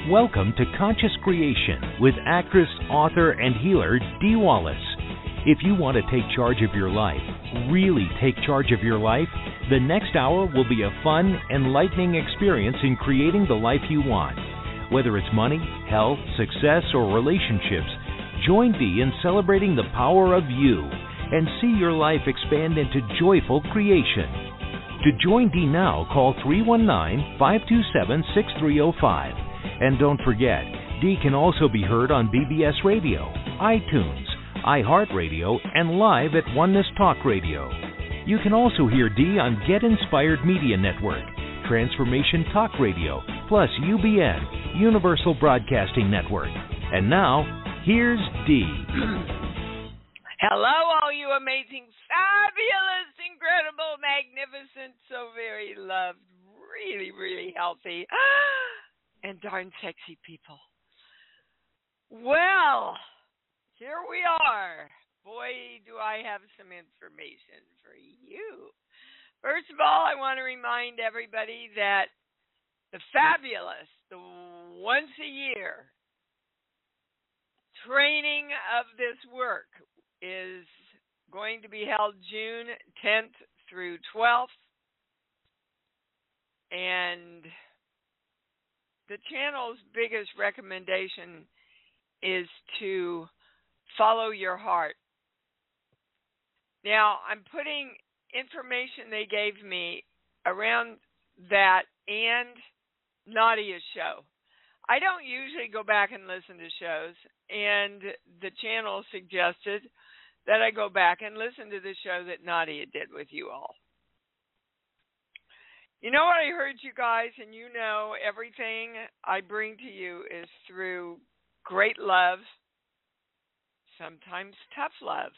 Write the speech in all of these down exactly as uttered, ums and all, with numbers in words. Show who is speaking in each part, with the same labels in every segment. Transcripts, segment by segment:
Speaker 1: Welcome to Conscious Creation with actress, author, and healer Dee Wallace. If you want to take charge of your life, really take charge of your life, the next hour will be a fun, enlightening experience in creating the life you want. Whether it's money, health, success, or relationships, join Dee in celebrating the power of you and see your life expand into joyful creation. To join Dee now, call three one nine, five two seven, six three zero five. And don't forget, Dee can also be heard on B B S Radio, iTunes, iHeartRadio, and live at Oneness Talk Radio. You can also hear Dee on Get Inspired Media Network, Transformation Talk Radio, plus U B N, Universal Broadcasting Network. And now, here's Dee.
Speaker 2: Hello, all you amazing, fabulous, incredible, magnificent, so very loved, really, really healthy, and darn sexy people. Well, here we are. Boy, do I have some information for you. First of all, I want to remind everybody that the fabulous, the once a year training of this work is going to be held June tenth through twelfth. And the channel's biggest recommendation is to follow your heart. Now, I'm putting information they gave me around that and Nadia's show. I don't usually go back and listen to shows, and the channel suggested that I go back and listen to the show that Nadia did with you all. You know what I heard, you guys, and you know everything I bring to you is through great love, sometimes tough love.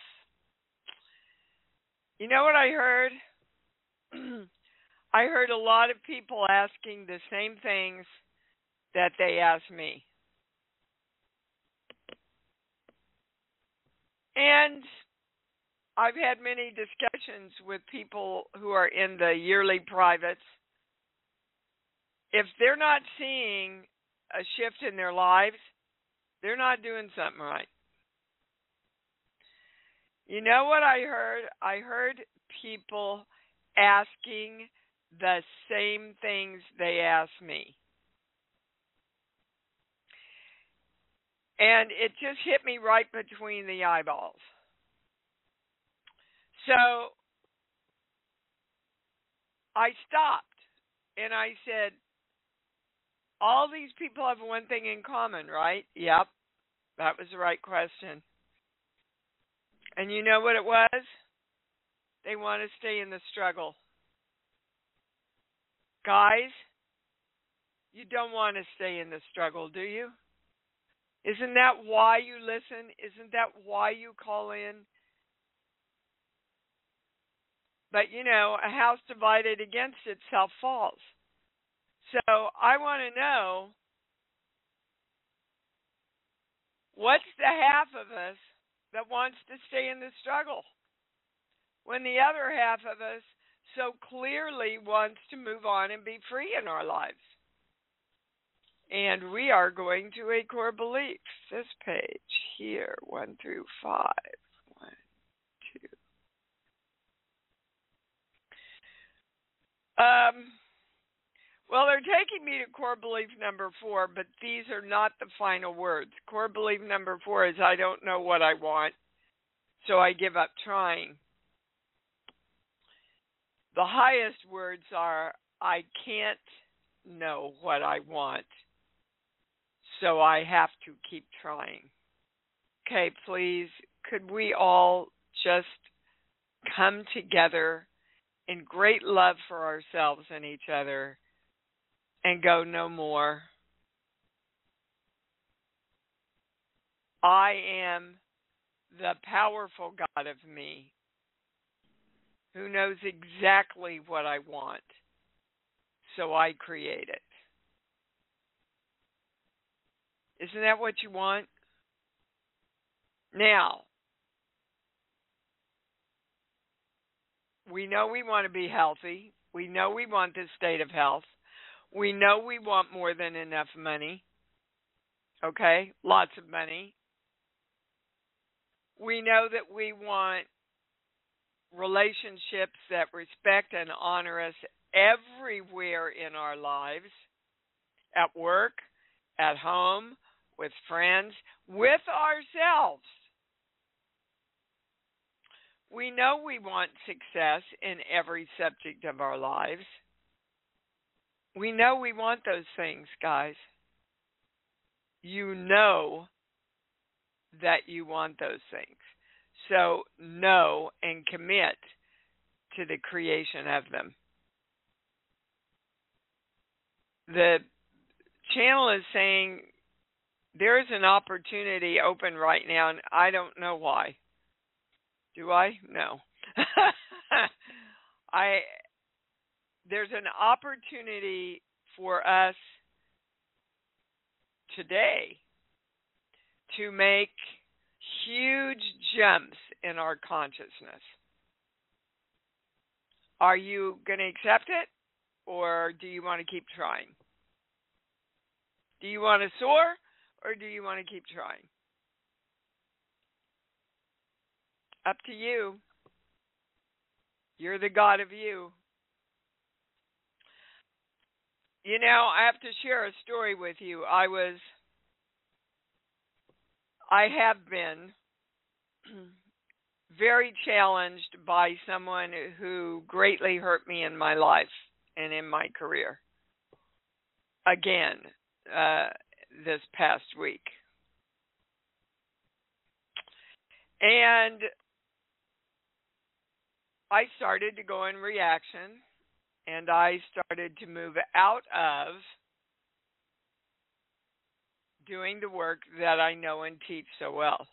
Speaker 2: You know what I heard? I heard a lot of people asking the same things that they asked me. And I've had many discussions with people who are in the yearly privates. If they're not seeing a shift in their lives, they're not doing something right. You know what I heard? I heard people asking the same things they asked me. And it just hit me right between the eyeballs. So I stopped and I said, all these people have one thing in common, right? Yep, that was the right question. And you know what it was? They want to stay in the struggle. Guys, you don't want to stay in the struggle, do you? Isn't that why you listen? Isn't that why you call in? But, you know, a house divided against itself falls. So I want to know, what's the half of us that wants to stay in the struggle when the other half of us so clearly wants to move on and be free in our lives? And we are going to a core belief. This page here, one through five. One, two. Um, well, they're taking me to core belief number four, but these are not the final words. Core belief number four is I don't know what I want, so I give up trying. The highest words are I can't know what I want, so I have to keep trying. Okay, please, could we all just come together in great love for ourselves and each other and go no more? I am the powerful God of me who knows exactly what I want, so I create it. Isn't that what you want? Now, we know we want to be healthy. We know we want this state of health. We know we want more than enough money. Okay? Lots of money. We know that we want relationships that respect and honor us everywhere in our lives, at work, at home, with friends, with ourselves. We know we want success in every subject of our lives. We know we want those things, guys. You know that you want those things. So know and commit to the creation of them. The channel is saying there is an opportunity open right now, and I don't know why. Do I? No. I there's an opportunity for us today to make huge jumps in our consciousness. Are you going to accept it, or do you want to keep trying? Do you want to soar, or do you want to keep trying? Up to you. You're the God of you. You know, I have to share a story with you. I was, I have been very challenged by someone who greatly hurt me in my life and in my career. Again, uh, this past week. And I started to go in reaction, and I started to move out of doing the work that I know and teach so well.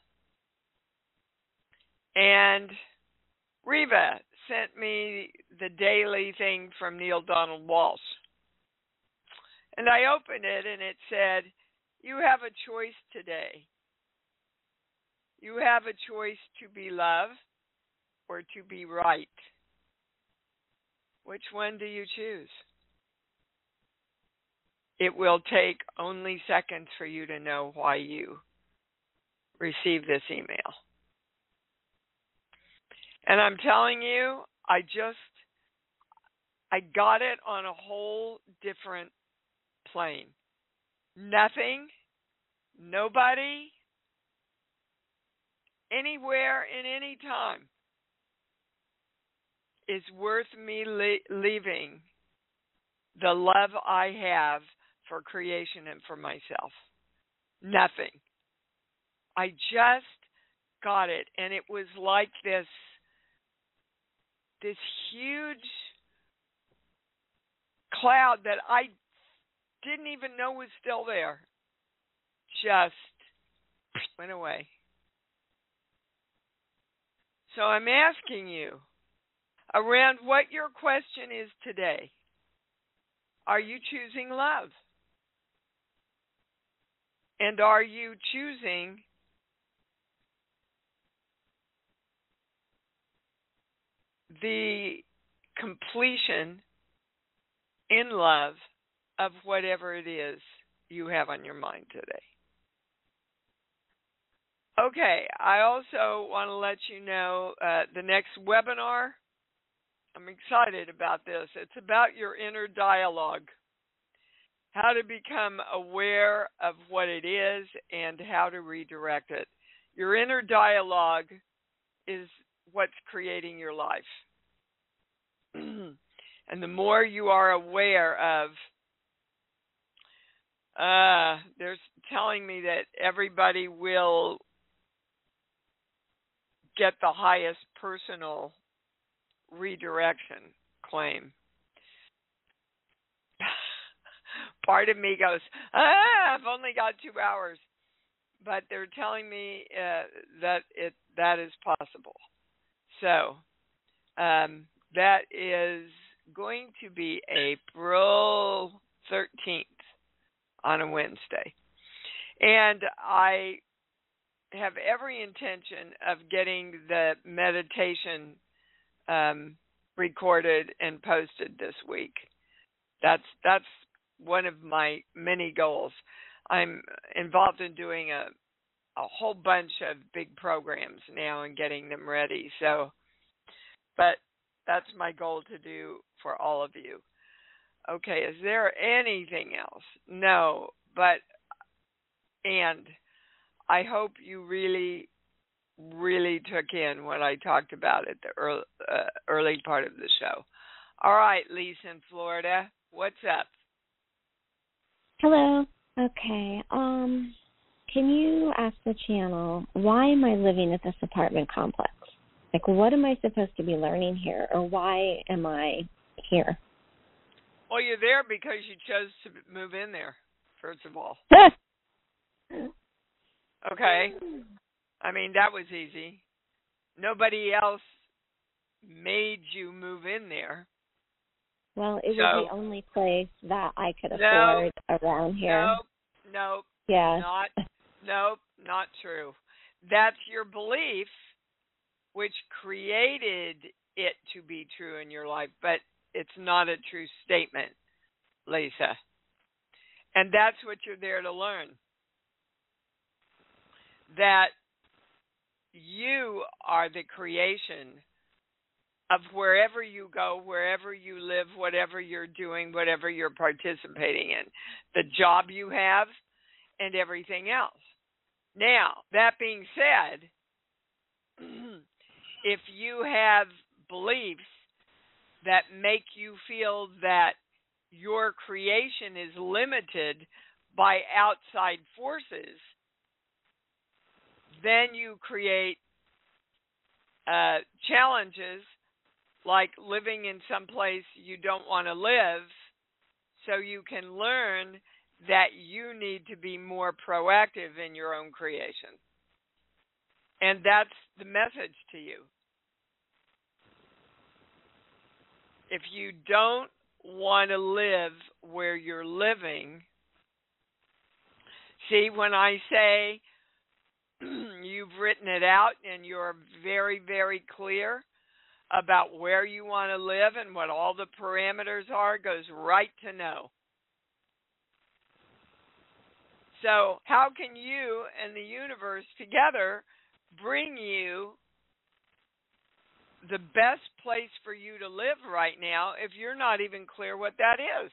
Speaker 2: And Reva sent me the daily thing from Neale Donald Walsch. And I opened it, and it said, you have a choice today. You have a choice to be love or to be right. Which one do you choose? It will take only seconds for you to know why you received this email. And I'm telling you, I just, I got it on a whole different plane. Nothing, nobody, anywhere, in any time is worth me le- leaving the love I have for creation and for myself. Nothing. I just got it, and it was like this, this huge cloud that I didn't even know was still there. Just went away. So I'm asking you, around what your question is today, are you choosing love? And are you choosing the completion in love of whatever it is you have on your mind today? Okay, I also want to let you know uh, the next webinar, I'm excited about this. It's about your inner dialogue, how to become aware of what it is and how to redirect it. Your inner dialogue is what's creating your life. And the more you are aware of, uh, they're telling me that everybody will get the highest personal redirection claim. Part of me goes, ah, I've only got two hours. But they're telling me uh, that it that is possible. So um, that is going to be April thirteenth on a Wednesday. And I have every intention of getting the meditation um, recorded and posted this week. That's that's one of my many goals. I'm involved in doing a a whole bunch of big programs now and getting them ready. So, but that's my goal to do for all of you. Okay, is there anything else? No, but, and I hope you really, really took in what I talked about at the early, uh, early part of the show. All right, Lisa in Florida, what's up?
Speaker 3: Hello. Okay. Um, can you ask the channel, why am I living at this apartment complex? Like, what am I supposed to be learning here, or why am I here?
Speaker 2: Well, you're there because you chose to move in there, first of all. Okay. I mean, that was easy. Nobody else made you move in there.
Speaker 3: Well, it
Speaker 2: so,
Speaker 3: was the only place that I could
Speaker 2: no,
Speaker 3: afford around here.
Speaker 2: Nope, nope.
Speaker 3: Yeah.
Speaker 2: Not, nope, not true. That's your belief, which created it to be true in your life, but it's not a true statement, Lisa. And that's what you're there to learn. That you are the creation of wherever you go, wherever you live, whatever you're doing, whatever you're participating in, the job you have, and everything else. Now, that being said, if you have beliefs that make you feel that your creation is limited by outside forces, then you create uh, challenges like living in some place you don't want to live, so you can learn that you need to be more proactive in your own creation. And that's the message to you. If you don't want to live where you're living, see, when I say you've written it out and you're very, very clear about where you want to live and what all the parameters are, it goes right to no. So how can you and the universe together bring you the best place for you to live right now if you're not even clear what that is?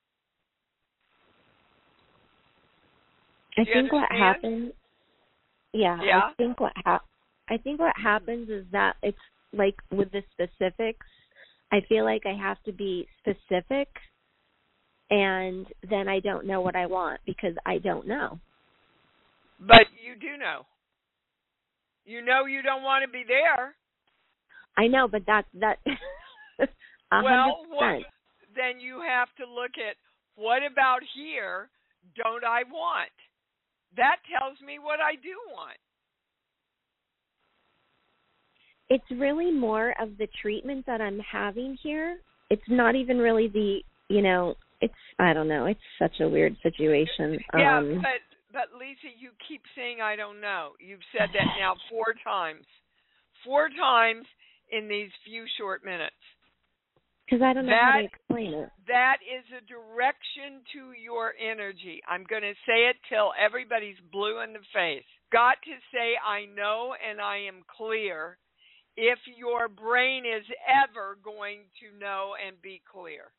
Speaker 3: I think what happens, yeah,
Speaker 2: yeah,
Speaker 3: I think what ha- I think what happens is that it's like with the specifics, I feel like I have to be specific, and then I don't know what I want because I don't know.
Speaker 2: But you do know. You know you don't want to be there.
Speaker 3: I know, but that's that.
Speaker 2: Well, what, then you have to look at, what about here don't I want? That tells me what I do want.
Speaker 3: It's really more of the treatment that I'm having here. It's not even really the, you know, it's, I don't know, it's such a weird situation.
Speaker 2: Yeah,
Speaker 3: um,
Speaker 2: but, but Lisa, you keep saying I don't know. You've said that now four times. Four times in these few short minutes.
Speaker 3: Because I don't know
Speaker 2: that,
Speaker 3: how to explain it.
Speaker 2: That is a direction to your energy. I'm going to say it till everybody's blue in the face. Got to say I know and I am clear if your brain is ever going to know and be clear.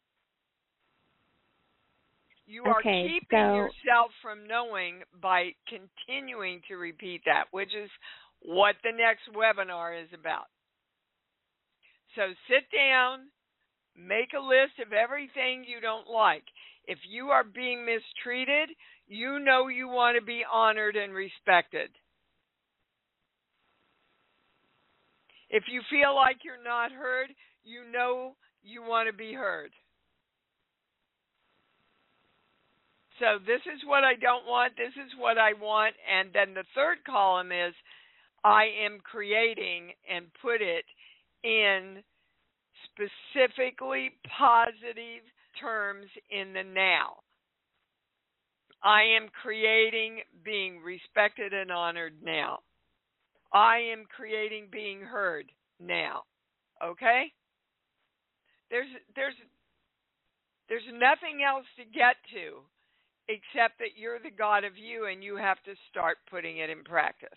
Speaker 2: You are
Speaker 3: okay,
Speaker 2: keeping
Speaker 3: so...
Speaker 2: yourself from knowing by continuing to repeat that, which is what the next webinar is about. So sit down, make a list of everything you don't like. If you are being mistreated, you know you want to be honored and respected. If you feel like you're not heard, you know you want to be heard. So this is what I don't want, this is what I want, and then the third column is I am creating and put it in specifically positive terms in the now. I am creating being respected and honored now. I am creating being heard now. Okay? There's there's there's nothing else to get to except that you're the God of you and you have to start putting it in practice.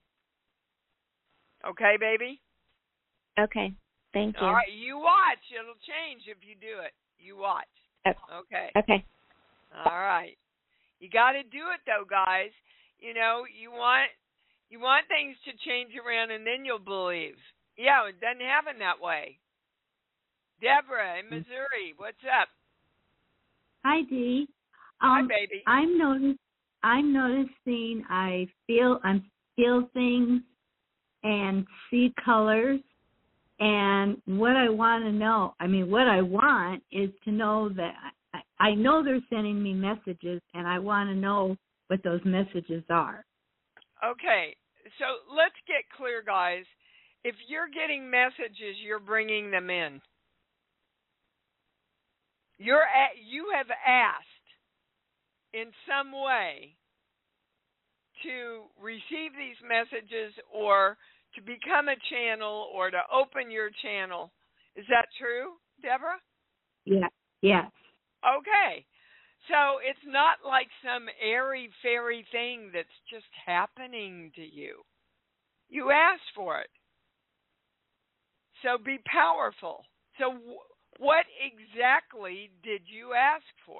Speaker 2: Okay, baby?
Speaker 3: Okay. Thank you.
Speaker 2: All right, you watch. It'll change if you do it. You watch. Okay.
Speaker 3: Okay.
Speaker 2: All right. You got to do it though, guys. You know, you want you want things to change around and then you'll believe. Yeah, it doesn't happen that way. Deborah in Missouri, what's up?
Speaker 4: Hi, Dee.
Speaker 2: Hi,
Speaker 4: Um,
Speaker 2: baby.
Speaker 4: I'm notice I'm noticing I feel I feel things and see colors. And what I want to know, I mean, what I want is to know that I, I know they're sending me messages, and I want to know what those messages are.
Speaker 2: Okay, so let's get clear, guys. If you're getting messages, you're bringing them in. You're at, you have asked in some way to receive these messages or to become a channel or to open your channel. Is that true, Deborah?
Speaker 4: Yeah. Yes.
Speaker 2: Okay. So it's not like some airy-fairy thing that's just happening to you. You asked for it. So be powerful. So w- what exactly did you ask for?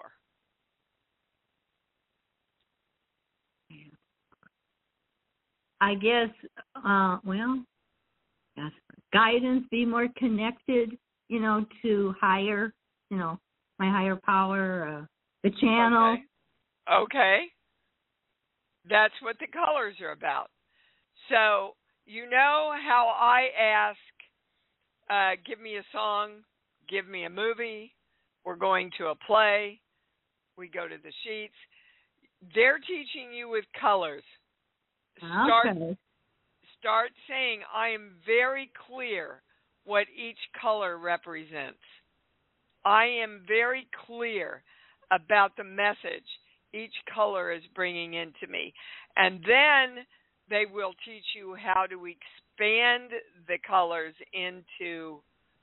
Speaker 4: I guess, uh, well, yes, guidance, be more connected, you know, to higher, you know, my higher power, uh, the channel.
Speaker 2: Okay. Okay. That's what the colors are about. So you know how I ask, uh, give me a song, give me a movie, we're going to a play, we go to the sheets. They're teaching you with colors. Start,
Speaker 4: Okay.
Speaker 2: start saying, I am very clear what each color represents. I am very clear about the message each color is bringing into me. And then they will teach you how to expand the colors into,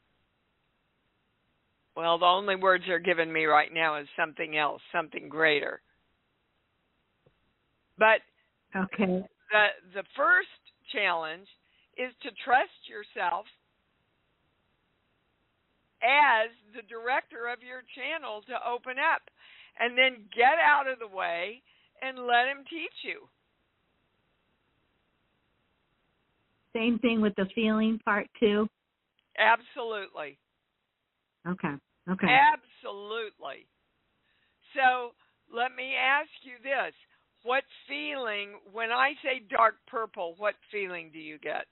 Speaker 2: well, the only words they're giving me right now is something else, something greater. But
Speaker 4: Okay.
Speaker 2: the the first challenge is to trust yourself as the director of your channel to open up, and then get out of the way and let him teach you.
Speaker 4: Same thing with the feeling part too.
Speaker 2: Absolutely.
Speaker 4: Okay. Okay.
Speaker 2: Absolutely. So let me ask you this. What feeling, when I say dark purple, what feeling do you get?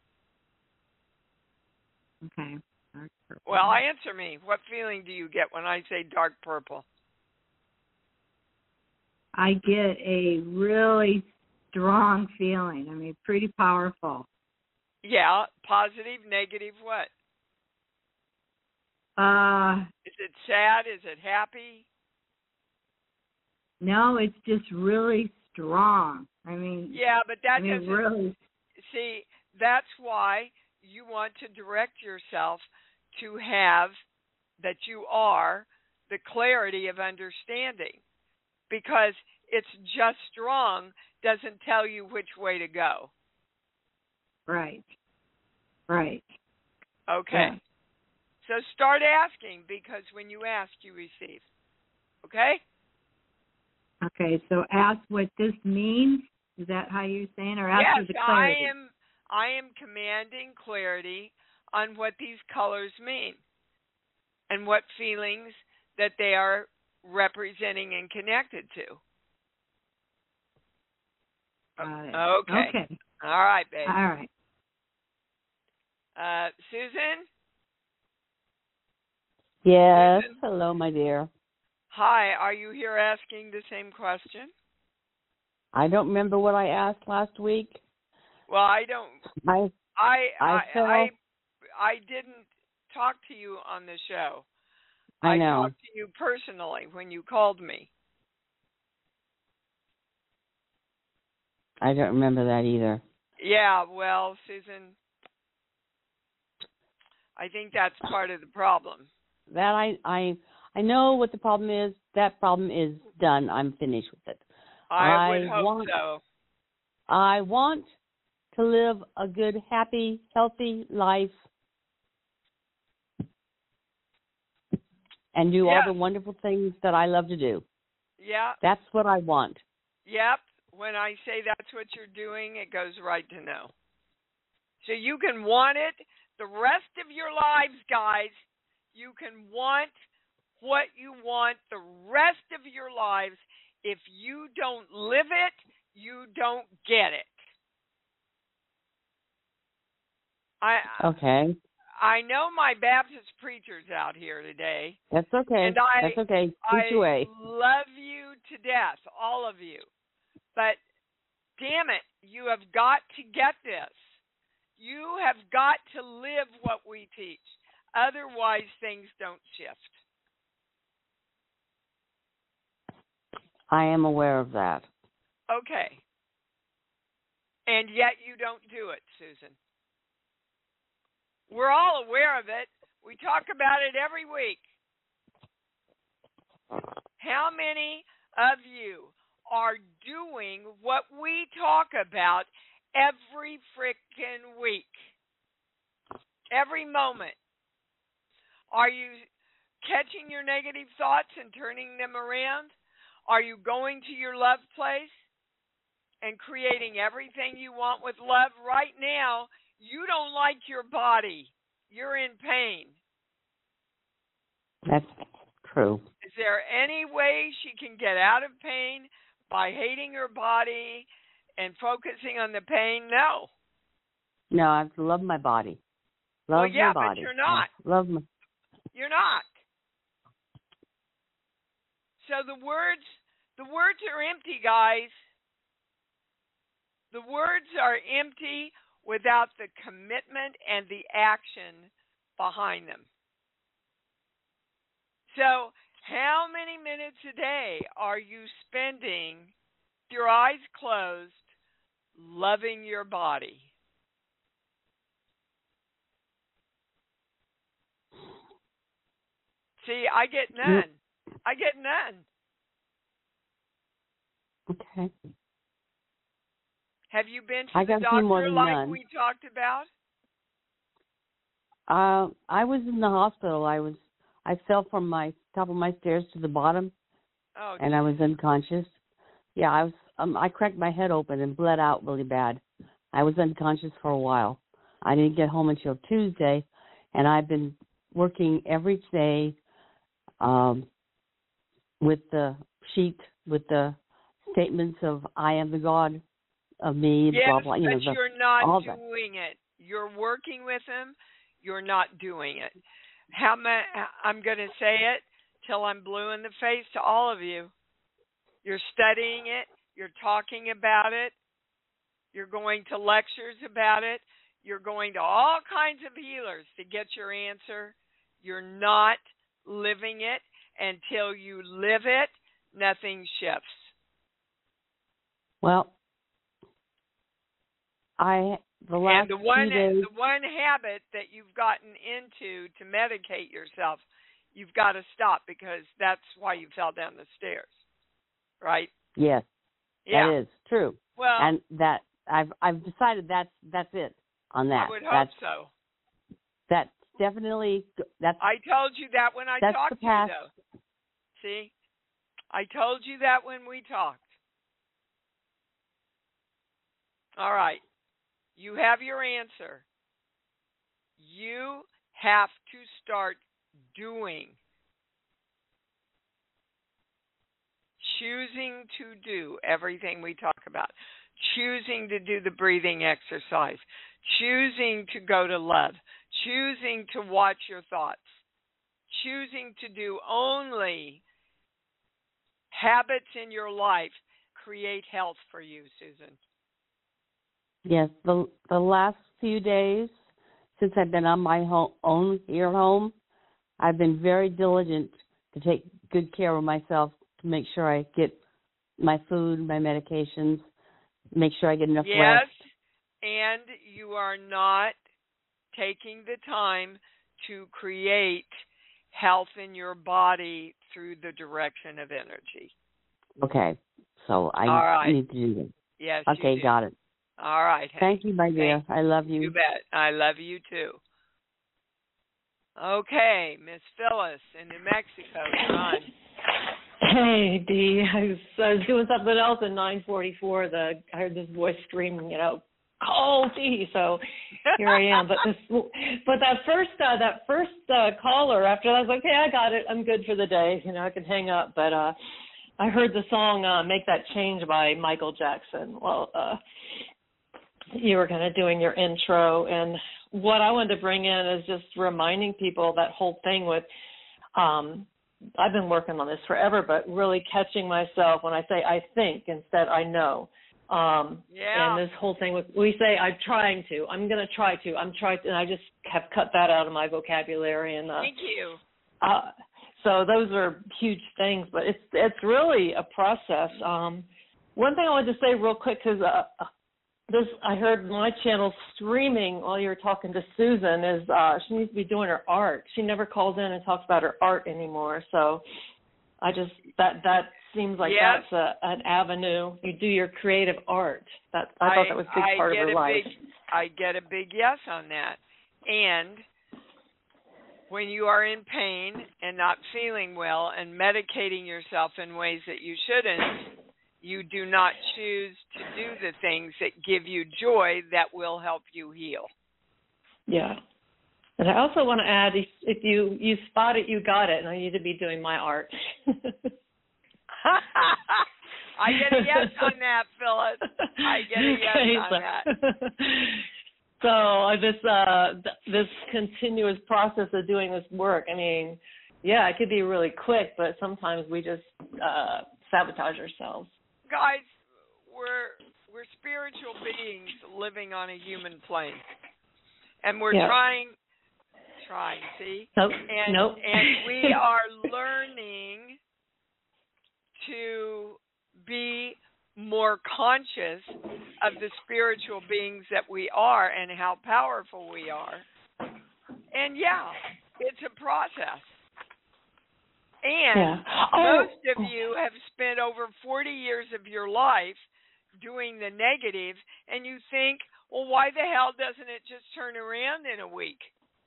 Speaker 4: Okay. Dark purple.
Speaker 2: Well, answer me. What feeling do you get when I say dark purple?
Speaker 4: I get a really strong feeling. I mean, pretty powerful.
Speaker 2: Yeah, positive, negative, what?
Speaker 4: Uh,
Speaker 2: Is it sad? Is it happy?
Speaker 4: no, it's just really strong. I mean,
Speaker 2: Yeah, but that
Speaker 4: I mean,
Speaker 2: doesn't,
Speaker 4: really.
Speaker 2: see, that's why you want to direct yourself to have, that you are, the clarity of understanding. Because it's just strong doesn't tell you which way to go.
Speaker 4: Right. Right.
Speaker 2: Okay.
Speaker 4: Yeah.
Speaker 2: So start asking, because when you ask, you receive. Okay?
Speaker 4: Okay, so ask what this means. Is that how you're saying, or ask
Speaker 2: Yes,
Speaker 4: for the
Speaker 2: I
Speaker 4: clarity?
Speaker 2: am. I am commanding clarity on what these colors mean and what feelings that they are representing and connected to.
Speaker 4: Got it.
Speaker 2: Okay.
Speaker 4: Okay.
Speaker 2: All right, babe.
Speaker 4: All right.
Speaker 2: Uh, Susan?
Speaker 5: Yes.
Speaker 2: Susan?
Speaker 5: Hello, my dear.
Speaker 2: Hi. Are you here asking the same question?
Speaker 5: I don't remember what I asked last week.
Speaker 2: Well, I don't.
Speaker 5: I
Speaker 2: I
Speaker 5: I
Speaker 2: I
Speaker 5: felt-
Speaker 2: I, I didn't talk to you on the show.
Speaker 5: I know.
Speaker 2: talked to you personally when you called me.
Speaker 5: I don't remember that either.
Speaker 2: Yeah, well, Susan, I think that's part of the problem.
Speaker 5: That I I I know what the problem is. that problem is done. I'm finished with it.
Speaker 2: I would
Speaker 5: I
Speaker 2: hope
Speaker 5: want-
Speaker 2: so.
Speaker 5: I want to live a good, happy, healthy life and do
Speaker 2: Yes.
Speaker 5: all the wonderful things that I love to do.
Speaker 2: Yeah.
Speaker 5: That's what I want.
Speaker 2: Yep. When I say that's what you're doing, it goes right to no. So you can want it the rest of your lives, guys. You can want what you want the rest of your lives. If you don't live it, you don't get it. I
Speaker 5: Okay.
Speaker 2: I know my Baptist preachers out here today.
Speaker 5: That's okay.
Speaker 2: And I,
Speaker 5: That's okay.
Speaker 2: I
Speaker 5: Preach away.
Speaker 2: love you to death, all of you. But damn it, you have got to get this. You have got to live what we teach. Otherwise, things don't shift.
Speaker 5: I am aware of that.
Speaker 2: Okay. And yet you don't do it, Susan. We're all aware of it. We talk about it every week. How many of you are doing what we talk about every frickin' week? Every moment. Are you catching your negative thoughts and turning them around? Are you going to your love place and creating everything you want with love? Right now, you don't like your body. You're in pain.
Speaker 5: That's true.
Speaker 2: Is there any way she can get out of pain by hating her body and focusing on the pain? No.
Speaker 5: No, I have to love my body. Love
Speaker 2: Well, yeah,
Speaker 5: my body.
Speaker 2: but you're not.
Speaker 5: I love my.
Speaker 2: You're not. So the words, the words are empty, guys. The words are empty without the commitment and the action behind them. So how many minutes a day are you spending with your eyes closed, loving your body? See, I get none. I get none.
Speaker 5: Okay.
Speaker 2: Have you been to
Speaker 5: I
Speaker 2: the
Speaker 5: got a few more
Speaker 2: doctor
Speaker 5: than
Speaker 2: like
Speaker 5: none.
Speaker 2: we talked about?
Speaker 5: Uh, I was in the hospital. I was. I fell from my top of my stairs to the bottom,
Speaker 2: Oh,
Speaker 5: and I was unconscious. Yeah, I was. Um, I cracked my head open and bled out really bad. I was unconscious for a while. I didn't get home until Tuesday, and I've been working every day um, with the sheet with the statements of "I am the God of me."
Speaker 2: yes,
Speaker 5: blah blah. You know,
Speaker 2: but
Speaker 5: the,
Speaker 2: you're not
Speaker 5: all that.
Speaker 2: doing it. You're working with him. You're not doing it. How ma- I'm going to say it till I'm blue in the face to all of you. You're studying it. You're talking about it. You're going to lectures about it. You're going to all kinds of healers to get your answer. You're not living it. Until you live it, nothing shifts.
Speaker 5: Well, I the last
Speaker 2: and the one
Speaker 5: few days.
Speaker 2: the one habit that you've gotten into to medicate yourself, you've got to stop, because that's why you fell down the stairs, right?
Speaker 5: Yes,
Speaker 2: Yeah.
Speaker 5: that is true.
Speaker 2: Well,
Speaker 5: and that I've I've decided that's that's it on that.
Speaker 2: I would hope
Speaker 5: that's,
Speaker 2: so.
Speaker 5: That's definitely that's.
Speaker 2: I told you that when I
Speaker 5: that's
Speaker 2: talked
Speaker 5: the
Speaker 2: to you,
Speaker 5: past.
Speaker 2: though. See, I told you that when we talked. All right. You have your answer. You have to start doing. Choosing to do everything we talk about. Choosing to do the breathing exercise. Choosing to go to love. Choosing to watch your thoughts. Choosing to do only habits in your life create health for you, Susan.
Speaker 5: Yes, the the last few days since I've been on my home, own here home, I've been very diligent to take good care of myself, to make sure I get my food, my medications, make sure I get enough
Speaker 2: yes,
Speaker 5: rest.
Speaker 2: And you are not taking the time to create health in your body through the direction of energy.
Speaker 5: Okay. So I
Speaker 2: All right.
Speaker 5: need to do this.
Speaker 2: Yes.
Speaker 5: Okay,
Speaker 2: you do.
Speaker 5: got it.
Speaker 2: All right.
Speaker 5: Thank you, my dear.
Speaker 2: Thank
Speaker 5: I love you.
Speaker 2: You bet. I love you too. Okay, Miss Phyllis in New Mexico. You're on.
Speaker 6: Hey, Dee. I was, I was doing something else at nine forty-four. The I heard this voice screaming, you know, call Dee. So here I am. But this, but that first, uh, that first uh, caller after that, I was like, okay, I got it. I'm good for the day. You know, I can hang up. But uh, I heard the song uh, "Make That Change" by Michael Jackson. Well, uh, you were kind of doing your intro, and what I wanted to bring in is just reminding people that whole thing with. Um, I've been working on this forever, but really catching myself when I say I think instead I know. Um,
Speaker 2: yeah.
Speaker 6: And this whole thing with we say I'm trying to, I'm going to try to, I'm trying to, and I just have cut that out of my vocabulary. And uh,
Speaker 2: thank you.
Speaker 6: Uh, so those are huge things, but it's it's really a process. Um, one thing I wanted to say real quick because uh, this I heard my channel screaming while you were talking to Susan is uh, she needs to be doing her art. She never calls in and talks about her art anymore. So I just that that seems like
Speaker 2: yes.
Speaker 6: that's a, an avenue. You do your creative art. That I, I thought that was a big
Speaker 2: I
Speaker 6: part of her life.
Speaker 2: Big, I get a big yes on that. And when you are in pain and not feeling well and medicating yourself in ways that you shouldn't, you do not choose to do the things that give you joy that will help you heal.
Speaker 6: Yeah. And I also want to add, if, if you, you spot it, you got it, and I need to be doing my art.
Speaker 2: I get a yes on that, Phyllis. I get a yes
Speaker 6: okay,
Speaker 2: on
Speaker 6: so,
Speaker 2: that.
Speaker 6: So uh, this uh, th- this continuous process of doing this work, I mean, yeah, it could be really quick, but sometimes we just uh, sabotage ourselves.
Speaker 2: Guys, we're we're spiritual beings living on a human plane, and we're
Speaker 6: yeah.
Speaker 2: trying, trying. See,
Speaker 6: nope.
Speaker 2: and
Speaker 6: nope.
Speaker 2: and we are learning to be more conscious of the spiritual beings that we are and how powerful we are. And yeah, it's a process. And
Speaker 6: yeah. oh.
Speaker 2: most of you have spent over forty years of your life doing the negative, and you think, well, why the hell doesn't it just turn around in a week?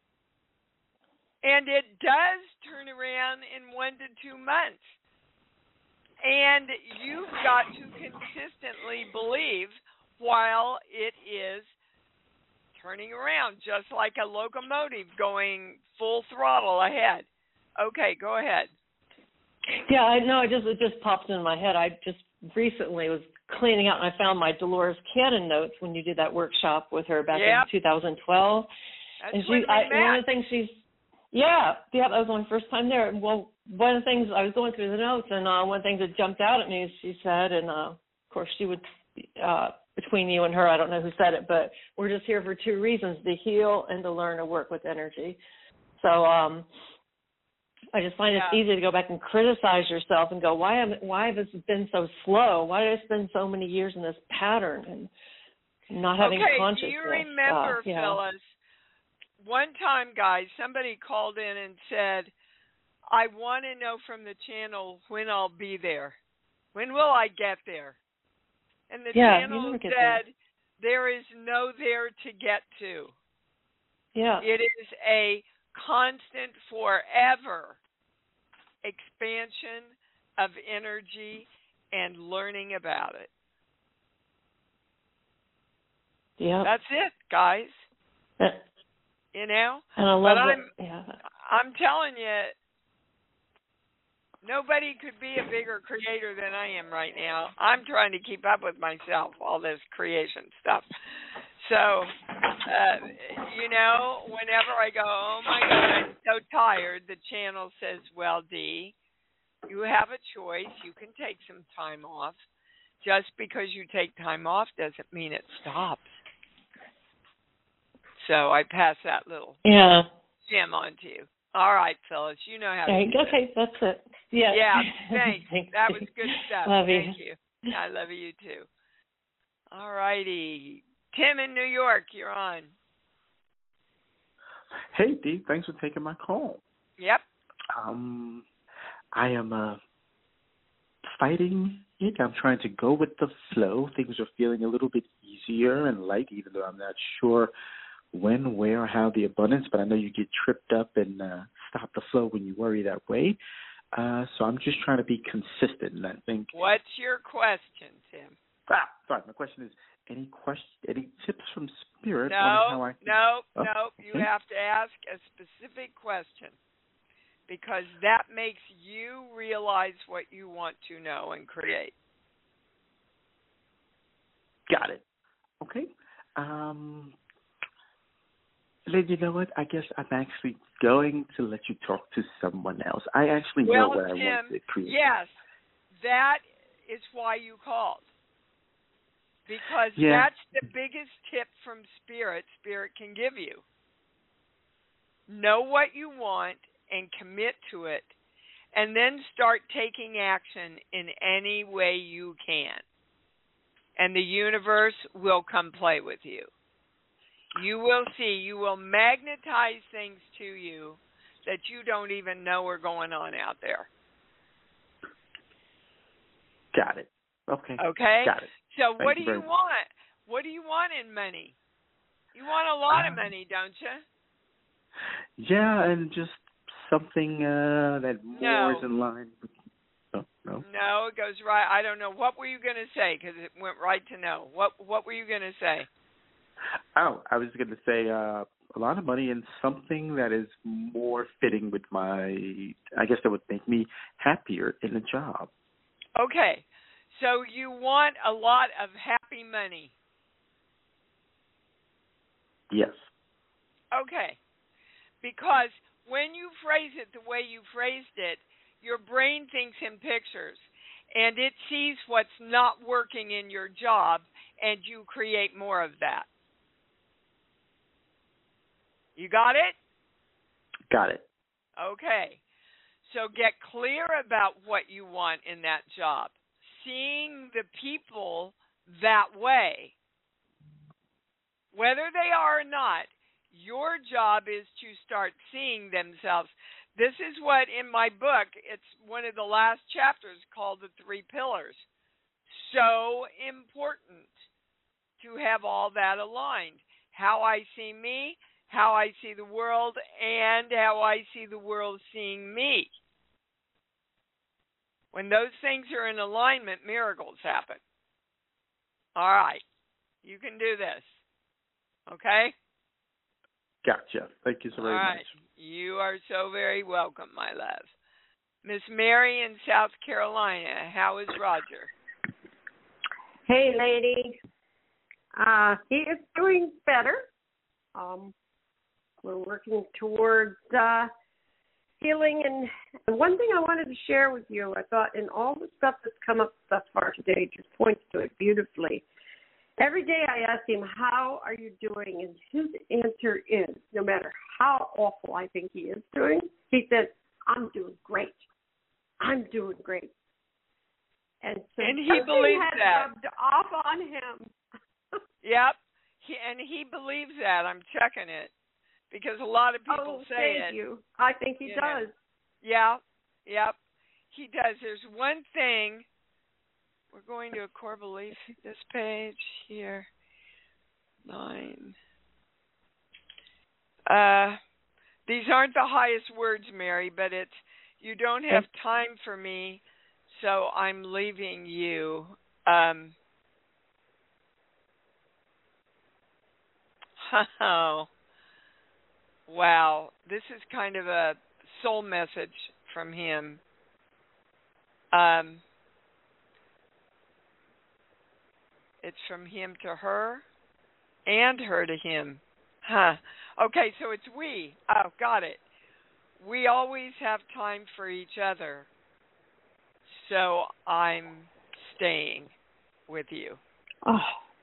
Speaker 2: And it does turn around in one to two months. And you've got to consistently believe while it is turning around, just like a locomotive going full throttle ahead. Okay, go ahead.
Speaker 6: Yeah, I know. It just it just popped in my head. I just recently was cleaning out, and I found my Dolores Cannon notes when you did that workshop with her back
Speaker 2: yep.
Speaker 6: in two thousand twelve.
Speaker 2: That's
Speaker 6: and she,
Speaker 2: when we
Speaker 6: I,
Speaker 2: met.
Speaker 6: one of the things she's, yeah, yeah, that was my first time there. Well, one of the things I was going through the notes, and uh, one of the things that jumped out at me is she said, and uh, of course she would, uh, between you and her, I don't know who said it, but we're just here for two reasons: to heal and to learn to work with energy. So. um I just find
Speaker 2: yeah.
Speaker 6: it's easy to go back and criticize yourself and go, why have why have this been so slow? Why did I spend so many years in this pattern and not having
Speaker 2: okay,
Speaker 6: consciousness?
Speaker 2: Do you remember,
Speaker 6: uh, yeah.
Speaker 2: Phyllis, one time, guys, somebody called in and said, I want to know from the channel when I'll be there. When will I get there? And the
Speaker 6: yeah,
Speaker 2: channel said,
Speaker 6: there.
Speaker 2: there is no there to get to.
Speaker 6: Yeah.
Speaker 2: It is a constant, forever expansion of energy and learning about it.
Speaker 6: Yeah.
Speaker 2: That's it, guys.
Speaker 6: Yeah.
Speaker 2: You know?
Speaker 6: And I love
Speaker 2: but
Speaker 6: that.
Speaker 2: I'm,
Speaker 6: yeah.
Speaker 2: I'm telling you, nobody could be a bigger creator than I am right now. I'm trying to keep up with myself, all this creation stuff. So, uh, you know, whenever I go, oh, my God, I'm so tired, the channel says, well, Dee, you have a choice. You can take some time off. Just because you take time off doesn't mean it stops. So I pass that little
Speaker 6: yeah.
Speaker 2: gem on to you. All right, Phyllis, you know how
Speaker 6: okay,
Speaker 2: to do
Speaker 6: Okay,
Speaker 2: it.
Speaker 6: that's it. Yeah.
Speaker 2: Yeah, thanks.
Speaker 6: Thanks.
Speaker 2: That was good stuff.
Speaker 6: Love you.
Speaker 2: Thank you. I love you, too. All righty. Tim in New York, you're on.
Speaker 7: Hey, Dee, thanks for taking my call.
Speaker 2: Yep.
Speaker 7: Um, I am uh, fighting it. I'm trying to go with the flow. Things are feeling a little bit easier and light, even though I'm not sure when, where, how the abundance, but I know you get tripped up and uh, stop the flow when you worry that way. Uh, so I'm just trying to be consistent, and I think.
Speaker 2: What's your question, Tim?
Speaker 7: Ah, sorry. My question is: any question, any tips from Spirit
Speaker 2: no,
Speaker 7: on how I? Can,
Speaker 2: no,
Speaker 7: oh,
Speaker 2: no.
Speaker 7: okay.
Speaker 2: You have to ask a specific question because that makes you realize what you want to know and create.
Speaker 7: Got it. Okay. Um, Lynn, you know what? I guess I'm actually going to let you talk to someone else. I actually
Speaker 2: well,
Speaker 7: know what
Speaker 2: Tim,
Speaker 7: I want to create.
Speaker 2: Yes, that is why you called. Because
Speaker 7: yeah.
Speaker 2: that's the biggest tip from Spirit Spirit can give you. Know what you want and commit to it, and then start taking action in any way you can. And the universe will come play with you. You will see, you will magnetize things to you that you don't even know are going on out there.
Speaker 7: Got it. Okay.
Speaker 2: Okay?
Speaker 7: Got it.
Speaker 2: So
Speaker 7: Thank
Speaker 2: what
Speaker 7: you
Speaker 2: do you
Speaker 7: much.
Speaker 2: want? What do you want in money? You want a lot
Speaker 7: um,
Speaker 2: of money, don't you?
Speaker 7: Yeah, and just something uh, that more
Speaker 2: no.
Speaker 7: is in line with. No, no.
Speaker 2: No, it goes right. I don't know. What were you going to say? Because it went right to no. What What were you going to say?
Speaker 7: Oh, I was going to say uh, a lot of money and something that is more fitting with my, I guess that would make me happier in a job.
Speaker 2: Okay. So you want a lot of happy money.
Speaker 7: Yes.
Speaker 2: Okay. Because when you phrase it the way you phrased it, your brain thinks in pictures, and it sees what's not working in your job, and you create more of that. You got it?
Speaker 7: Got it.
Speaker 2: Okay. So get clear about what you want in that job. Seeing the people that way, whether they are or not, your job is to start seeing themselves. This is what in my book, it's one of the last chapters called The Three Pillars. So important to have all that aligned. How I see me, how I see the world, and how I see the world seeing me. When those things are in alignment, miracles happen. All right. You can do this. Okay?
Speaker 7: Gotcha. Thank you so very
Speaker 2: All right.
Speaker 7: much.
Speaker 2: You are so very welcome, my love. Miss Mary in South Carolina, how is Roger?
Speaker 8: Hey, lady. Uh, he is doing better. Um, we're working towards uh, healing. And one thing I wanted to share with you, I thought in all the stuff that's come up thus far today just points to it beautifully. Every day I ask him, how are you doing? And his answer is, no matter how awful I think he is doing, he says, I'm doing great. I'm doing great. And so
Speaker 2: and he believes
Speaker 8: has
Speaker 2: that.
Speaker 8: rubbed off on him.
Speaker 2: Yep. He, and he believes that. I'm checking it. Because a lot of people
Speaker 8: oh,
Speaker 2: say
Speaker 8: thank
Speaker 2: it.
Speaker 8: you. I think he
Speaker 2: you
Speaker 8: does.
Speaker 2: Know. Yeah. Yep. He does. There's one thing. We're going to a core belief, this page here. Nine. Uh, these aren't the highest words, Mary, but it's, you don't have time for me, so I'm leaving you. Um, oh, wow. This is kind of a soul message from him. Um, it's from him to her and her to him. Huh. Okay, so it's we. Oh, got it. We always have time for each other. So I'm staying with you.
Speaker 8: Oh.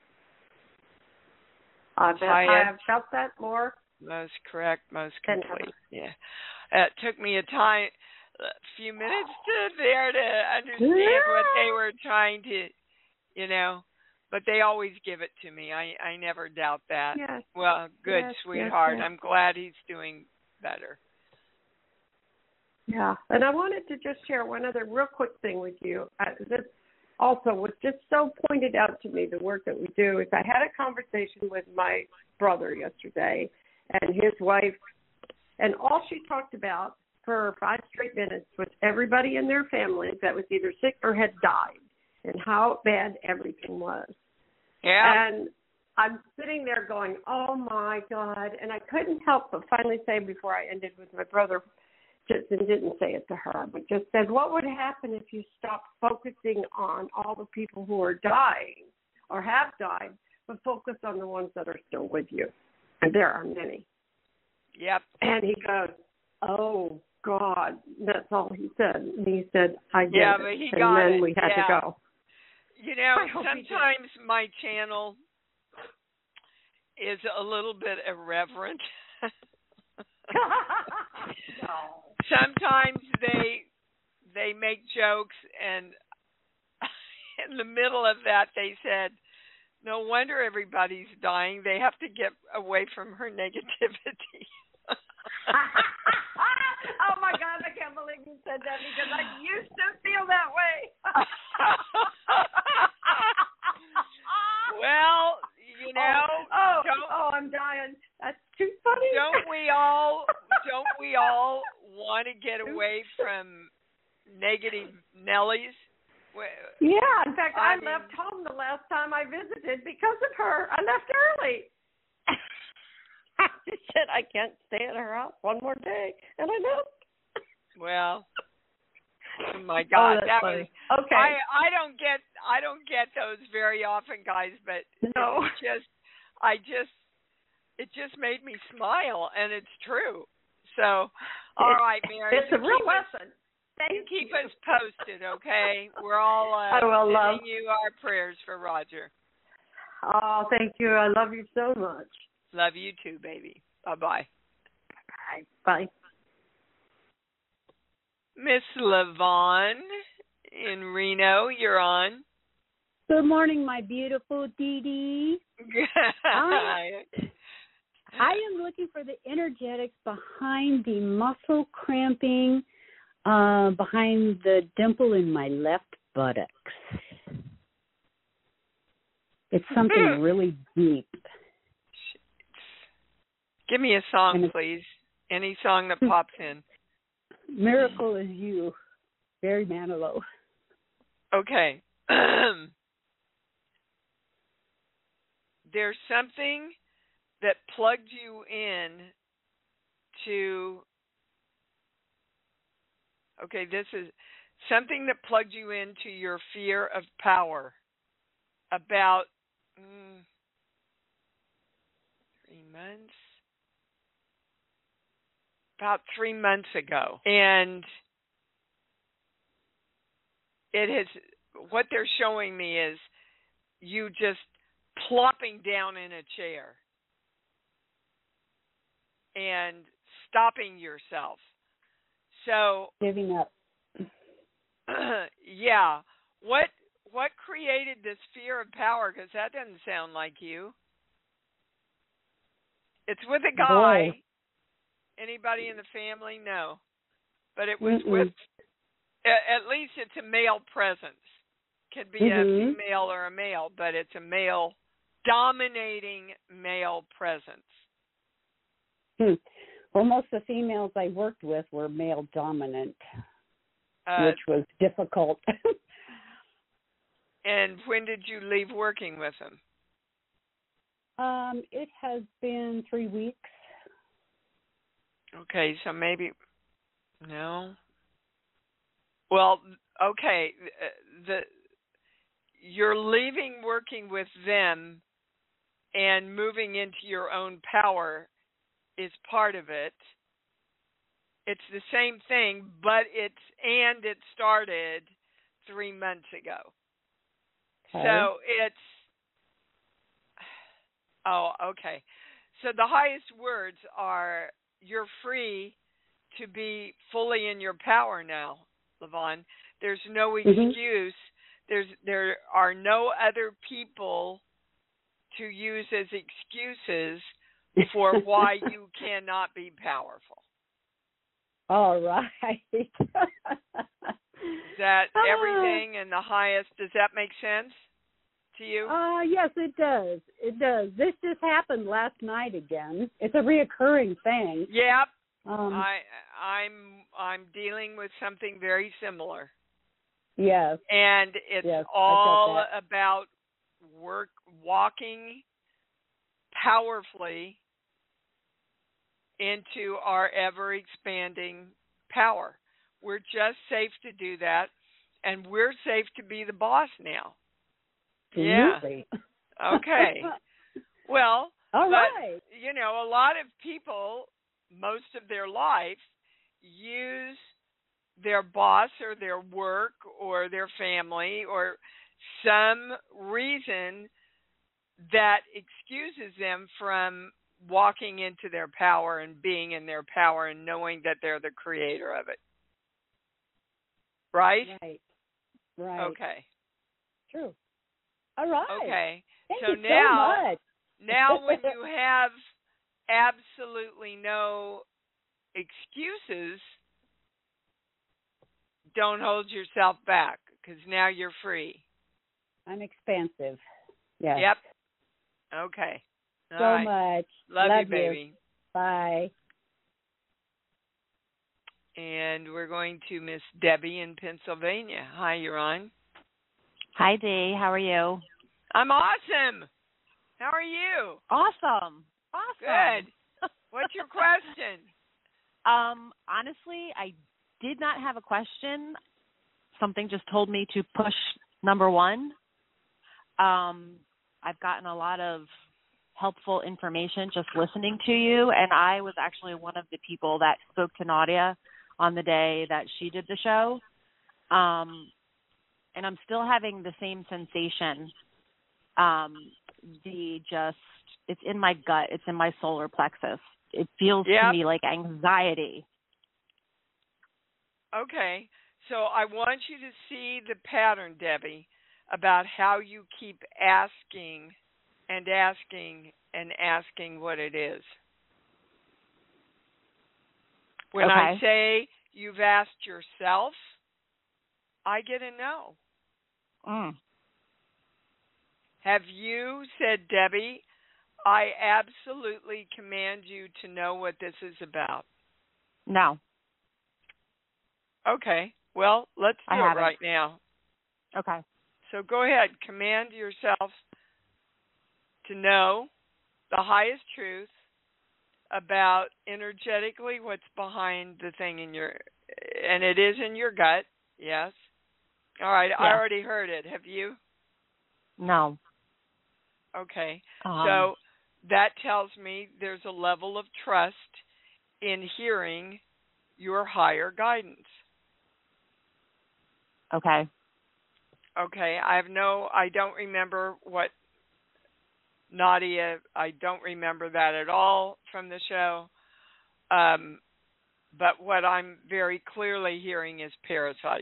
Speaker 8: I bet I have felt that more.
Speaker 2: Most correct, most complete. Yeah. It took me a time, a few minutes to there to understand yeah. what they were trying to, you know, but they always give it to me. I, I never doubt that.
Speaker 8: Yes.
Speaker 2: Well, good,
Speaker 8: yes,
Speaker 2: sweetheart.
Speaker 8: yes, yes.
Speaker 2: I'm glad he's doing better.
Speaker 8: Yeah, and I wanted to just share one other real quick thing with you. Uh, this also was just so pointed out to me, the work that we do, is I had a conversation with my brother yesterday and his wife, and all she talked about for five straight minutes was everybody in their family that was either sick or had died and how bad everything was.
Speaker 2: Yeah.
Speaker 8: And I'm sitting there going, oh, my God. And I couldn't help but finally say before I ended with my brother, just and didn't say it to her, but just said, what would happen if you stopped focusing on all the people who are dying or have died, but focus on the ones that are still with you? And there are many.
Speaker 2: Yep.
Speaker 8: And he goes, oh, God. That's all he said. And he said, I get
Speaker 2: yeah,
Speaker 8: it.
Speaker 2: But he
Speaker 8: and
Speaker 2: got
Speaker 8: then
Speaker 2: it.
Speaker 8: we had
Speaker 2: yeah.
Speaker 8: to go.
Speaker 2: You know, sometimes my channel is a little bit irreverent.
Speaker 8: No.
Speaker 2: Sometimes they they make jokes, and in the middle of that they said, no wonder everybody's dying. They have to get away from her negativity.
Speaker 8: Oh, my God, I can't believe you said that because I used to feel that way.
Speaker 2: Well, you know.
Speaker 8: Oh, oh, oh, I'm dying. That's too funny.
Speaker 2: Don't we all, don't we all want to get away from negative Nellies?
Speaker 8: Yeah, in fact, I,
Speaker 2: I mean,
Speaker 8: left home the last time I visited because of her. I left early. I just said I can't stay at her house one more day, and I left.
Speaker 2: Well, oh my God,
Speaker 8: oh,
Speaker 2: that
Speaker 8: funny.
Speaker 2: was
Speaker 8: okay.
Speaker 2: I, I don't get I don't get those very often, guys, but
Speaker 8: no,
Speaker 2: it just I just it just made me smile, and it's true. So, all
Speaker 8: it's,
Speaker 2: right, Mary,
Speaker 8: it's a real lesson.
Speaker 2: You keep you. us posted, okay? We're all uh,
Speaker 8: I will
Speaker 2: sending
Speaker 8: love.
Speaker 2: you our prayers for Roger.
Speaker 8: Oh, thank you. I love you so much.
Speaker 2: Love you too, baby. Bye-bye.
Speaker 8: Bye. Bye.
Speaker 2: Miss Levon in Reno, you're on.
Speaker 9: Good morning, my beautiful Dee Dee. I, I am looking for the energetics behind the muscle cramping uh, behind the dimple in my left buttocks. It's something really deep.
Speaker 2: Give me a song, please. Any song that pops in.
Speaker 9: Miracle Is You, Barry Manilow.
Speaker 2: Okay. There's something that plugged you in to, okay, this is something that plugged you into your fear of power about mm, three months? About three months ago. And it has, what they're showing me is you just plopping down in a chair and stopping yourself. So
Speaker 9: giving up.
Speaker 2: Yeah. What what created this fear of power? Because that doesn't sound like you. It's with a guy. Boy. Anybody in the family? No. But it was Mm-mm. with, at least it's a male presence. Could be mm-hmm. a female or a male, but it's a male, dominating male presence.
Speaker 9: Hmm. Well, most of the females I worked with were male dominant, uh, which was difficult.
Speaker 2: And when did you leave working with them?
Speaker 9: Um, it has been three weeks.
Speaker 2: Okay, so maybe, no. Well, okay, the you're leaving working with them and moving into your own power is part of it. It's the same thing, but it's, and it started three months ago. Okay. So it's, oh, okay. So the highest words are, you're free to be fully in your power now, Levon. There's no excuse. Mm-hmm. There's there are no other people to use as excuses for why you cannot be powerful.
Speaker 9: All right.
Speaker 2: Is that everything in the highest? Does that make sense to you?
Speaker 9: Uh, yes, it does. It does. This just happened last night again. It's a reoccurring thing.
Speaker 2: Yep.
Speaker 9: Um,
Speaker 2: I I'm I'm dealing with something very similar.
Speaker 9: Yes.
Speaker 2: And it's
Speaker 9: yes,
Speaker 2: all about work walking powerfully into our ever expanding power. We're just safe to do that, and we're safe to be the boss now.
Speaker 9: Absolutely.
Speaker 2: Yeah. Okay. Well,
Speaker 9: all
Speaker 2: but,
Speaker 9: right.
Speaker 2: You know, a lot of people, most of their life, use their boss or their work or their family or some reason that excuses them from walking into their power and being in their power and knowing that they're the creator of it. Right?
Speaker 9: Right. Right.
Speaker 2: Okay.
Speaker 9: True. All right.
Speaker 2: Okay.
Speaker 9: Thank
Speaker 2: so
Speaker 9: you
Speaker 2: now,
Speaker 9: so much.
Speaker 2: now when you have absolutely no excuses, don't hold yourself back because now you're free.
Speaker 9: I'm expansive. Yes.
Speaker 2: Yep. Okay. All
Speaker 9: so
Speaker 2: right.
Speaker 9: much.
Speaker 2: Love,
Speaker 9: Love
Speaker 2: you, baby.
Speaker 9: You. Bye.
Speaker 2: And we're going to Miss Debbie in Pennsylvania. Hi, you're on.
Speaker 10: Hi, Dee. How are you?
Speaker 2: I'm awesome. How are you?
Speaker 10: Awesome. Awesome.
Speaker 2: Good. What's your question?
Speaker 10: Um, honestly, I did not have a question. Something just told me to push number one. Um, I've gotten a lot of helpful information just listening to you, and I was actually one of the people that spoke to Nadia on the day that she did the show. Um, and I'm still having the same sensation. Um, the just, it's in my gut. It's in my solar plexus. It feels
Speaker 2: yep.
Speaker 10: to me like anxiety.
Speaker 2: Okay. So I want you to see the pattern, Debbie, about how you keep asking and asking and asking what it is. When
Speaker 10: okay.
Speaker 2: I say you've asked yourself, I get a no.
Speaker 10: Mm.
Speaker 2: Have you said, Debbie, I absolutely command you to know what this is about?
Speaker 10: No.
Speaker 2: Okay. Well, let's do
Speaker 10: I
Speaker 2: it
Speaker 10: haven't.
Speaker 2: right now.
Speaker 10: Okay.
Speaker 2: So go ahead. Command yourself to know the highest truth about energetically what's behind the thing in your, and it is in your gut, yes. All right,
Speaker 10: yeah.
Speaker 2: I already heard it. Have you?
Speaker 10: No.
Speaker 2: Okay.
Speaker 10: Um,
Speaker 2: so that tells me there's a level of trust in hearing your higher guidance.
Speaker 10: Okay.
Speaker 2: Okay, I have no, I don't remember what Nadia, I don't remember that at all from the show. Um, but what I'm very clearly hearing is parasites.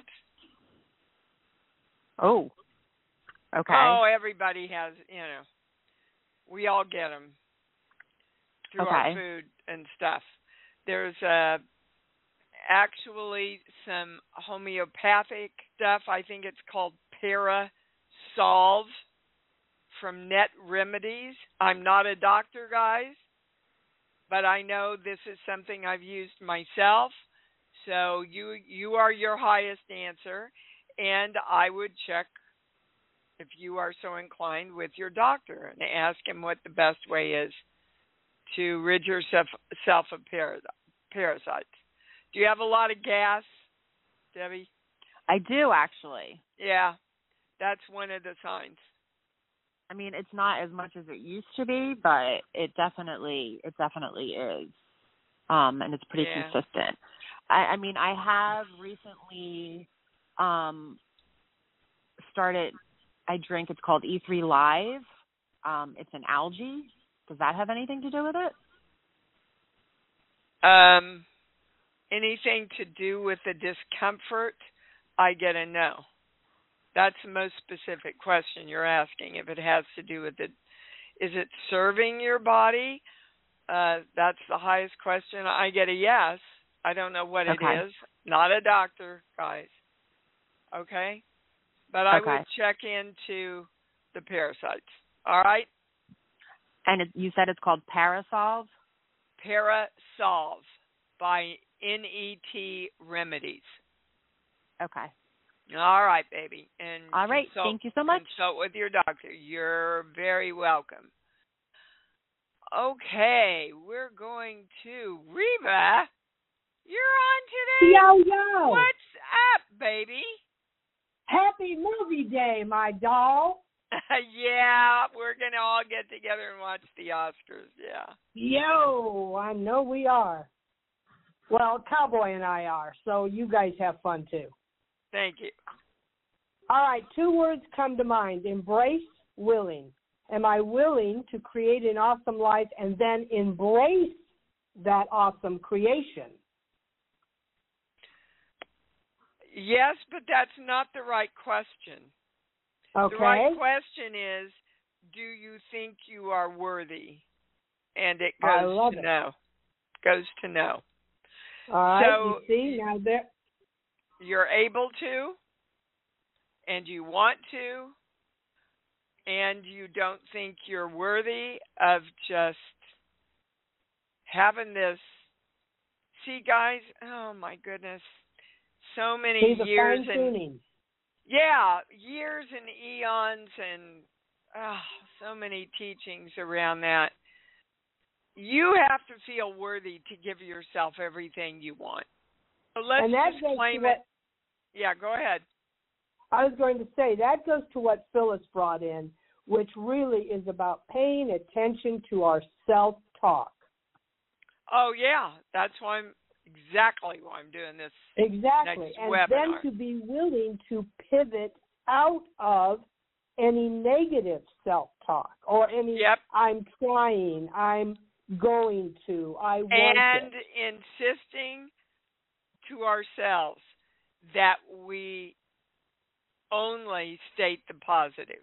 Speaker 10: Oh. Okay.
Speaker 2: Oh, everybody has, you know, we all get them through
Speaker 10: okay.
Speaker 2: our food and stuff. There's uh, actually some homeopathic stuff. I think it's called Parasolve from Net Remedies. I'm not a doctor, guys, but I know this is something I've used myself. So you you are your highest answer, and I would check, if you are so inclined, with your doctor and ask him what the best way is to rid yourself self of parasites. Do you have a lot of gas, Debbie?
Speaker 10: I do, actually.
Speaker 2: Yeah, that's one of the signs.
Speaker 10: I mean, it's not as much as it used to be, but it definitely, it definitely is, um, and it's pretty
Speaker 2: yeah.
Speaker 10: consistent. I, I mean, I have recently um, started. I drink. It's called E three Live. Um, it's an algae. Does that have anything to do with it?
Speaker 2: Um, anything to do with the discomfort? I get a no. That's the most specific question you're asking. If it has to do with it, is it serving your body? Uh, that's the highest question. I get a yes. I don't know what
Speaker 10: Okay.
Speaker 2: it is. Not a doctor, guys. Okay? But I
Speaker 10: Okay.
Speaker 2: would check into the parasites. All right?
Speaker 10: And it, you said it's called Parasolve?
Speaker 2: Parasolve by N E T Remedies.
Speaker 10: Okay.
Speaker 2: All right, baby. And
Speaker 10: All right.
Speaker 2: consult,
Speaker 10: Thank you so much.
Speaker 2: Consult with your doctor. You're very welcome. Okay, we're going to Reva. You're on today.
Speaker 11: Yo, yo.
Speaker 2: What's up, baby?
Speaker 11: Happy movie day, my doll.
Speaker 2: Yeah, we're going to all get together and watch the Oscars. Yeah.
Speaker 11: Yo, I know we are. Well, Cowboy and I are, so you guys have fun too.
Speaker 2: Thank you.
Speaker 11: All right, two words come to mind. Embrace, willing. Am I willing to create an awesome life and then embrace that awesome creation?
Speaker 2: Yes, but that's not the right question.
Speaker 11: Okay.
Speaker 2: The right question is, do you think you are worthy? And it
Speaker 11: I
Speaker 2: goes
Speaker 11: love
Speaker 2: to
Speaker 11: it.
Speaker 2: no. Goes to no.
Speaker 11: All right,
Speaker 2: So
Speaker 11: you see, now there.
Speaker 2: You're able to, and you want to, and you don't think you're worthy of just having this. See, guys, oh my goodness, so many
Speaker 11: See the
Speaker 2: years
Speaker 11: fine
Speaker 2: and
Speaker 11: tuning.
Speaker 2: yeah, years and eons and oh, so many teachings around that. You have to feel worthy to give yourself everything you want. So let's
Speaker 11: And that
Speaker 2: just
Speaker 11: goes
Speaker 2: claim
Speaker 11: to
Speaker 2: it.
Speaker 11: what,
Speaker 2: Yeah, go ahead.
Speaker 11: I was going to say, that goes to what Phyllis brought in, which really is about paying attention to our self-talk.
Speaker 2: Oh, yeah. That's why I'm exactly why I'm doing this
Speaker 11: Exactly.
Speaker 2: next
Speaker 11: And
Speaker 2: webinar.
Speaker 11: then to be willing to pivot out of any negative self-talk or any
Speaker 2: Yep.
Speaker 11: I'm trying, I'm going to, I want
Speaker 2: And
Speaker 11: it.
Speaker 2: insisting to ourselves that we only state the positive.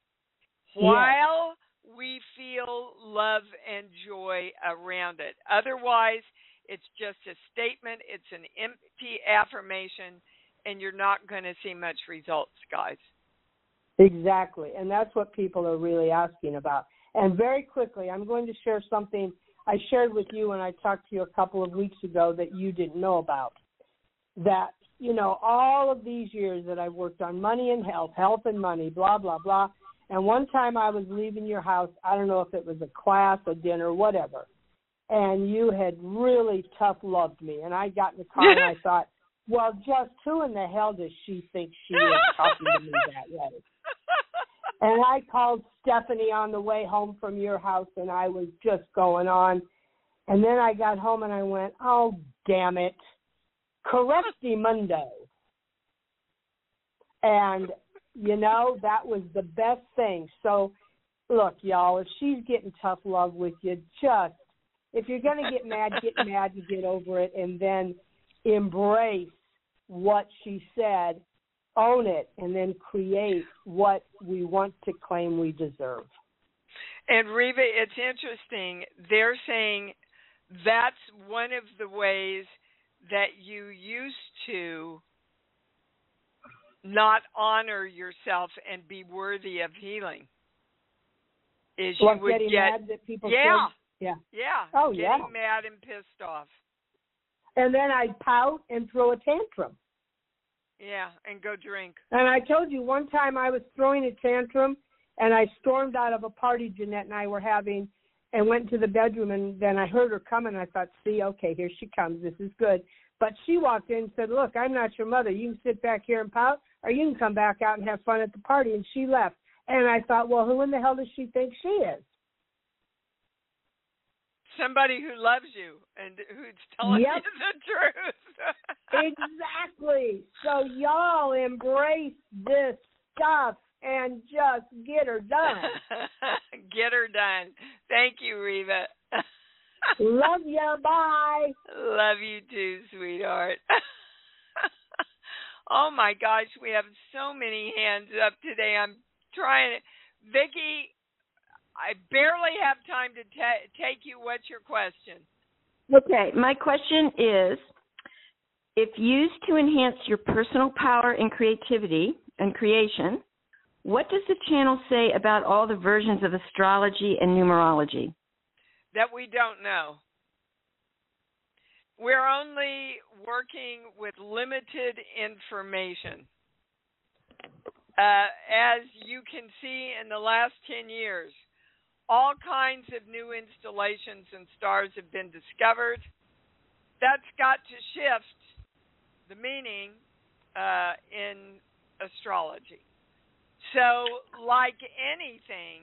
Speaker 2: While we feel love and joy around it. Otherwise, it's just a statement, it's an empty affirmation, and you're not going to see much results, guys.
Speaker 11: Exactly. And that's what people are really asking about. And very quickly, I'm going to share something I shared with you when I talked to you a couple of weeks ago that you didn't know about. That, you know, all of these years that I've worked on money and health, health and money, blah, blah, blah. And one time I was leaving your house, I don't know if it was a class, a dinner, whatever, and you had really tough loved me. And I got in the car and I thought, well, just who in the hell does she think she is talking to me that way? And I called Stephanie on the way home from your house, and I was just going on. And then I got home and I went, oh, damn it. Correcti mundo. And, you know, that was the best thing. So, look, y'all, if she's getting tough love with you, just, if you're going to get mad, get mad and get over it, and then embrace what she said, own it, and then create what we want to claim we deserve.
Speaker 2: And Reva, it's interesting. They're saying that's one of the ways that you used to not honor yourself and be worthy of healing. Is
Speaker 11: Like
Speaker 2: you would
Speaker 11: getting
Speaker 2: get
Speaker 11: mad that people
Speaker 2: yeah,
Speaker 11: said, yeah,
Speaker 2: yeah,
Speaker 11: oh
Speaker 2: getting
Speaker 11: yeah,
Speaker 2: mad and pissed off.
Speaker 11: And then I'd pout and throw a tantrum.
Speaker 2: Yeah, and go drink.
Speaker 11: And I told you one time I was throwing a tantrum, and I stormed out of a party Jeanette and I were having, and went to the bedroom, and then I heard her coming. I thought, see, okay, here she comes. This is good. But she walked in and said, look, I'm not your mother. You can sit back here and pout, or you can come back out and have fun at the party. And she left. And I thought, well, who in the hell does she think she is?
Speaker 2: Somebody who loves you and who's telling
Speaker 11: Yep.
Speaker 2: you the truth.
Speaker 11: Exactly. So y'all embrace this stuff and just get her done.
Speaker 2: Get her done. Thank you, Reva.
Speaker 11: Love ya. Bye.
Speaker 2: Love you too, sweetheart. Oh my gosh, we have so many hands up today. I'm trying to. Vicki, I barely have time to ta- take you. What's your question?
Speaker 8: Okay, my question is,
Speaker 12: if used to enhance your personal power and creativity and creation, what does the channel say about all the versions of astrology and numerology?
Speaker 2: That we don't know. We're only working with limited information. Uh, as you can see in the last ten years, all kinds of new installations and stars have been discovered. That's got to shift the meaning uh, in astrology. So, like anything,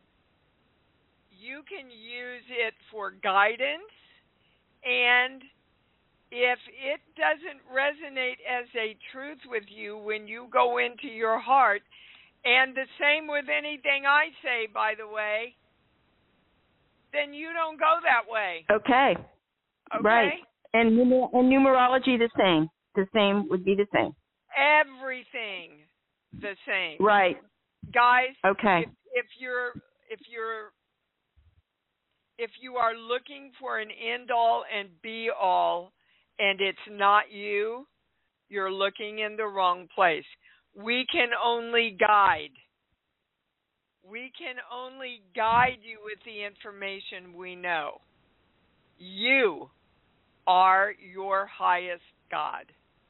Speaker 2: you can use it for guidance, and if it doesn't resonate as a truth with you when you go into your heart, and the same with anything I say, by the way, then you don't go that way.
Speaker 12: Okay.
Speaker 2: Okay?
Speaker 12: Right. And, and numerology the same. The same would be the same.
Speaker 2: Everything the same.
Speaker 12: Right.
Speaker 2: Guys,
Speaker 12: okay.
Speaker 2: if, if you're if you're if you are looking for an end all and be all and it's not you, you're looking in the wrong place. We can only guide. We can only guide you with the information we know. You are your highest God.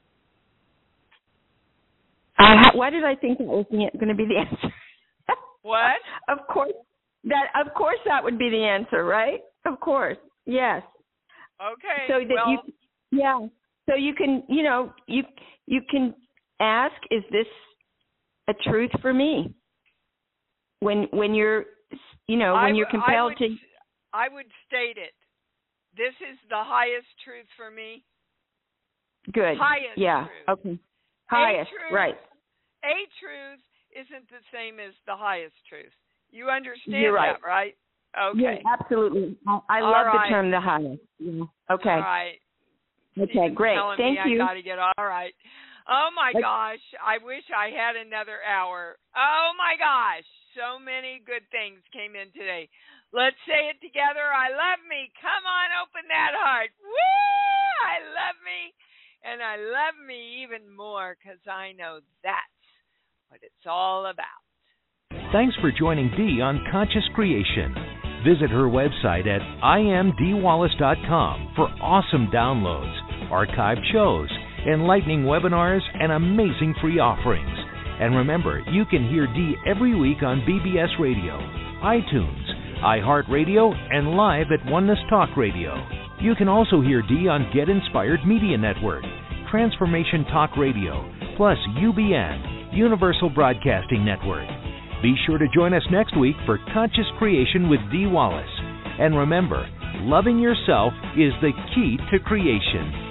Speaker 12: Uh, why did I think that was going to be the answer?
Speaker 2: What?
Speaker 12: Of course, that of course that would be the answer, right? Of course, yes.
Speaker 2: Okay.
Speaker 12: So that
Speaker 2: well,
Speaker 12: you, yeah. So you can, you know, you you can ask, is this a truth for me? When when you're, you know, when
Speaker 2: I,
Speaker 12: you're compelled
Speaker 2: I would,
Speaker 12: to.
Speaker 2: I would state it. This is the highest truth for me.
Speaker 12: Good.
Speaker 2: Highest
Speaker 12: yeah.
Speaker 2: truth.
Speaker 12: Okay. Highest.
Speaker 2: A truth,
Speaker 12: right.
Speaker 2: A truth isn't the same as the highest truth. You understand
Speaker 12: You're right.
Speaker 2: that, right? Okay.
Speaker 12: Yeah, absolutely. I, I
Speaker 2: All
Speaker 12: love
Speaker 2: right.
Speaker 12: the term the highest. Yeah. Okay.
Speaker 2: All right.
Speaker 12: Okay,
Speaker 2: Steven's
Speaker 12: great.
Speaker 2: telling
Speaker 12: Thank
Speaker 2: me
Speaker 12: you.
Speaker 2: I got to get all right. Oh my
Speaker 12: Okay.
Speaker 2: gosh, I wish I had another hour. Oh my gosh, so many good things came in today. Let's say it together. I love me. Come on, open that heart. Woo! I love me. And I love me even more because I know that's what it's all about.
Speaker 1: Thanks for joining Dee on Conscious Creation. Visit her website at I am dee wallace dot com for awesome downloads, archived shows, enlightening webinars, and amazing free offerings. And remember, you can hear Dee every week on B B S Radio, iTunes, iHeartRadio, and live at Oneness Talk Radio. You can also hear Dee on Get Inspired Media Network, Transformation Talk Radio, plus U B N, Universal Broadcasting Network. Be sure to join us next week for Conscious Creation with Dee Wallace. And remember, loving yourself is the key to creation.